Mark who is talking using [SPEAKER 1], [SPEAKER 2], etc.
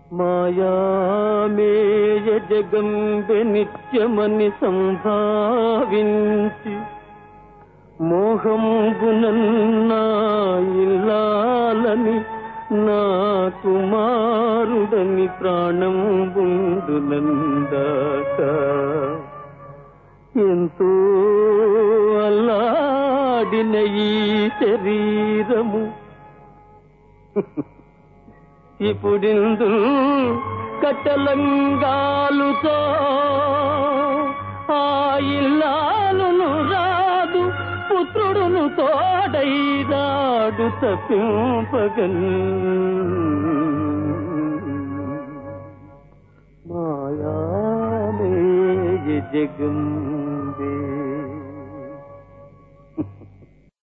[SPEAKER 1] మాయామేయ జగంబె నిత్యమని సంభావించి మోహంబునన్నా ఇల్లాలని నా కుమారుడని ప్రాణం బుండునందాక ఎంతో అల్లాడిన ఈ శరీరము ఇప్పుడిందు కట్టలంగాలుతో ఆ ఇల్లాలును రాదు పుత్రుడును తోడైరాడు తప్పింపగన్ మాయామేయ జగంబే